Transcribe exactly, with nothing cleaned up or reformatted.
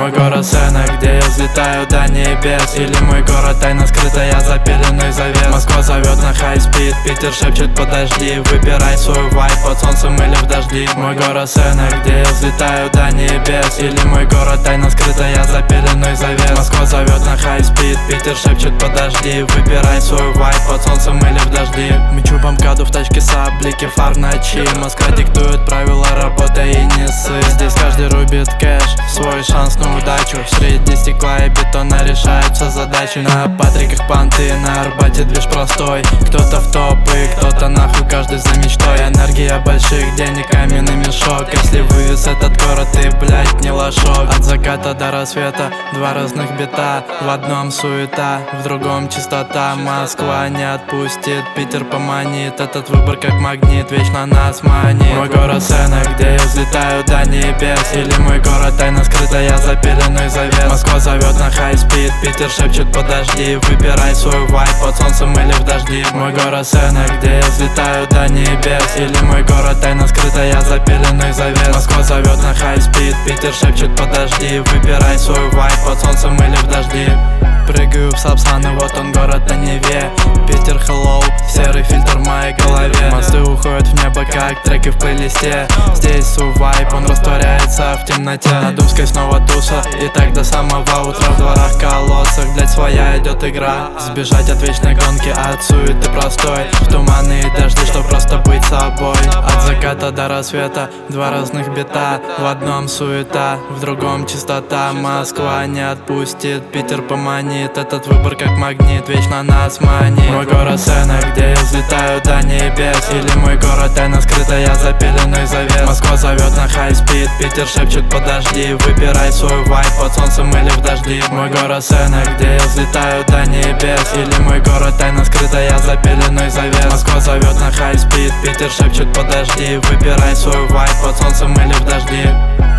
Мой город сцена, где я взлетаю до небес. Или мой город тайна скрытая за пеленой завес. Москва зовет на хай-спид, Питер шепчет подожди. Выбирай свой вайб под солнцем или в дожди. Мой город сцена, где я взлетаю до небес. Или мой город тайна скрытая за пеленой завес. Москва зовет на хай-спид, Питер шепчет подожди. Выбирай свой вайб под солнцем или в дожди. Мечу по МКАДу в тачке саблики, фар в ночи. Москва диктует правила, работай и не ссы. Здесь каждый рубит кэш, свой шанс на удачу. Среди стекла и бетона решаются задачи. На Патриках понты, на Арбате движ простой. Кто-то в топы, кто-то нахуй, каждый за мечтой. Энергия больших денег, каменный мешок. Если вывез этот город, ты, блядь, не лошок. От заката до рассвета два разных бита. В одном суета, в другом чистота. Москва не отпустит, Питер поманит. Этот выбор как магнит, вечно нас манит. Мой город сцена, где я взлетаю до небес. Или мой город тайна скрытая за пеленой завес. Москва зовет на хай-спид, Питер шепчет подожди. Выбирай свой вайб под солнцем или в дожди. Мой город сцена, где я взлетаю до небес. Или мой город тайна скрытая за пеленой завес. Москва зовет на хай-спид, Питер шепчет подожди. Выбирай свой вайб под солнцем или в дожди. Прыгаю в Сапсан, и вот он город на Неве. Питер, hello, серый фильтр в моей голове. Мосты уходят в небо, как треки в плейлисте. Здесь свой вайб, он растворяется в темноте. На Думской снова туса, и так до самого утра. В дворах, колодцах, блять, своя идет игра. Сбежать от вечной гонки, от суеты простой. В туманы и дожди, чтоб просто быть собой. От заката до рассвета два разных бита. В одном суета, в другом чистота. Москва не отпустит, Питер поманит. Этот выбор как магнит, вечно нас манит. Мой город сцена, где я взлетаю до небес. Или мой город тайна скрытая за пеленой завес. Москва зовет на хай-спид, Питер шепчет подожди. Выбирай свой вайб под солнцем или в дожди. Мой город сцена, где я взлетаю до небес. Или мой город тайна скрытая за пеленой завес. Москва зовет на хай-спид, Питер шепчет подожди. Выбирай свой вайб под солнцем или в дожди.